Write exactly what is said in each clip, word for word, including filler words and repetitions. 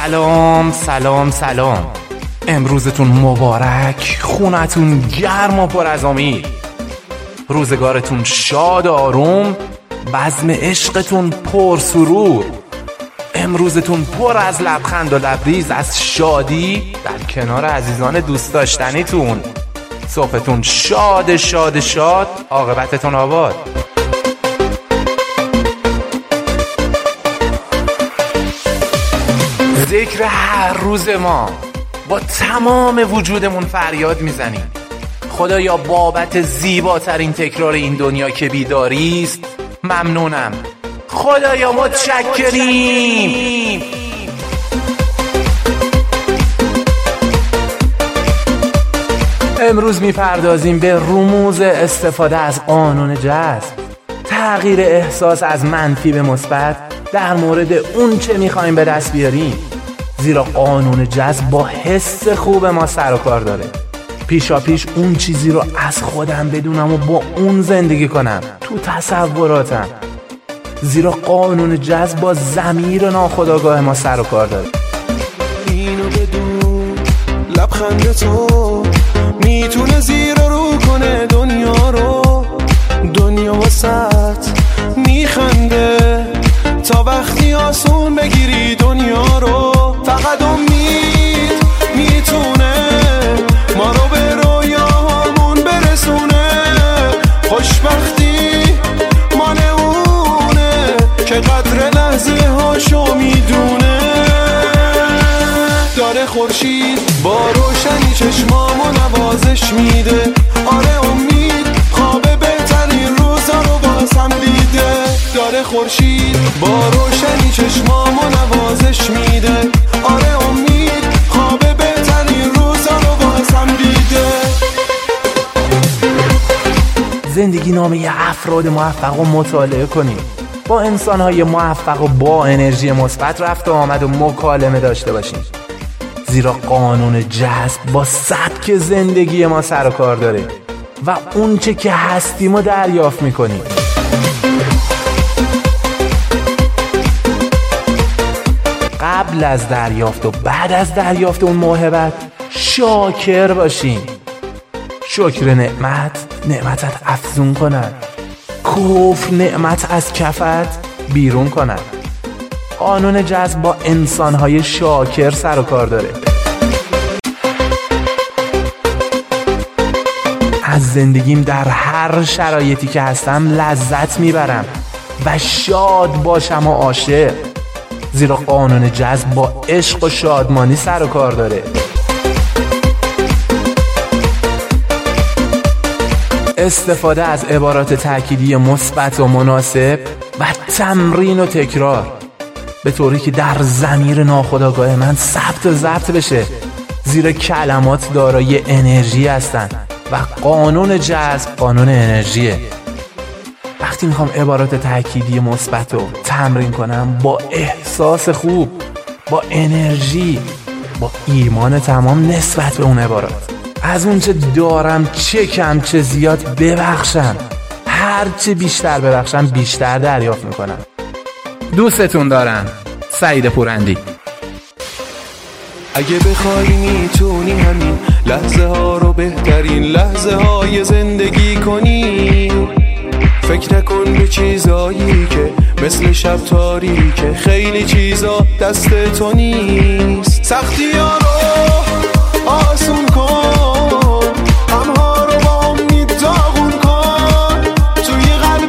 سلام سلام سلام. امروزتون مبارک، خونتون گرم و پر از امید، روزگارتون شاد و آروم، بزم عشقتون پر سرور، امروزتون پر از لبخند و لبریز از شادی در کنار عزیزان دوست داشتنیتون، صبحتون شاد شاد شاد، عاقبتتون آباد. ذکر هر روز ما با تمام وجودمون فریاد میزنیم خدایا بابت زیباترین تکرار این دنیا که بیداری است ممنونم، خدایا متشکریم. امروز میپردازیم به رموز استفاده از قانون جذب، تغییر احساس از منفی به مثبت در مورد اون چه میخوایم به دست بیاریم، زیرا قانون جذب با حس خوب ما سر و کار داره. پیشا پیش اون چیزی رو از خودم بدونم و با اون زندگی کنم تو تصوراتم، زیرا قانون جذب با ضمیر ناخودآگاه ما سر و کار داره. اینو بدون لبخند تو میتونه زیر و رو کنه دنیا رو، دنیا واسط میخنده تا وقتی آسون بگیری دنیا رو. فقط امید میتونه ما رو به رویاهامون برسونه، خوشبختی مال اونه که قدر لحظه هاشو میدونه. داره خورشید با روشنی چشمامو نوازش میده، آره امید خواب بهترین روزا رو بازم دیده. داره خورشید با روشنی چشمامو نوازش میده، آره امید خواب بهترین روزا رو بازم دیده. زندگی نامه افراد موفق رو مطالعه کنیم، با انسان‌های موفق و با انرژی مثبت رفت و آمد و مکالمه داشته باشیم، زیرا قانون جذب با سبک زندگی ما سر و کار داره و اون چه که هستیم رو دریافت میکنیم. قبل از دریافت و بعد از دریافت اون موهبت شاکر باشیم. شکر نعمت نعمتت افزون کند، کفر نعمت از کفت بیرون کند. قانون جذب با انسان‌های شاکر سر و کار داره. از زندگیم در هر شرایطی که هستم لذت میبرم و شاد باشم و عاشق، زیرا قانون جذب با عشق و شادمانی سر و کار داره. استفاده از عبارات تأکیدی مثبت و مناسب و تمرین و تکرار به طوری که در ضمیر ناخودآگاه من ثبت و ضبط بشه، زیرا کلمات دارای انرژی هستن و قانون جذب قانون انرژیه. وقتی میخوام عبارات تأکیدی مثبت رو تمرین کنم با احساس خوب، با انرژی، با ایمان تمام نسبت به اون عبارات، از اون چه دارم چه کم چه زیاد ببخشم، هر چه بیشتر ببخشم بیشتر دریافت میکنم. دوستتون دارم، سعید پورندی. اگه بخوای میتونی همین لحظه ها رو بهترین لحظه های زندگی کنی. فکر نکن به چیزایی که مثل شب تاریکه، خیلی چیزا دست تو نیست. سختی ها رو آسون کن، غمها رو با امید داغون کن، توی قلب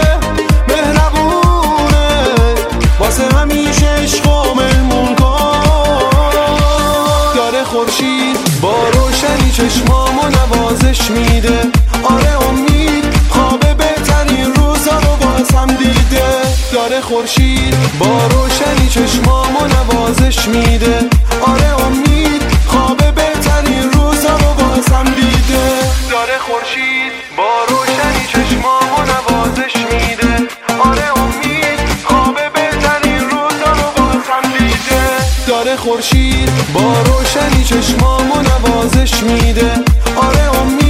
مهربونه واسه همیشه عشق و مهمون کن. داره خورشید با روشنی چشمامو نوازش میده، آره امید خواب بهترین روزا رو بازم دیده. داره خورشید با روشنی چشمامو نوازش میده، آره امید خواب بهترین روزا رو بازم دیده. داره خورشید با روشنی چشمامو نوازش میده، آره امید خواب بهترین روزا رو بازم دیده. داره خورشید با روشنی چشمامو نوازش میده، آره امید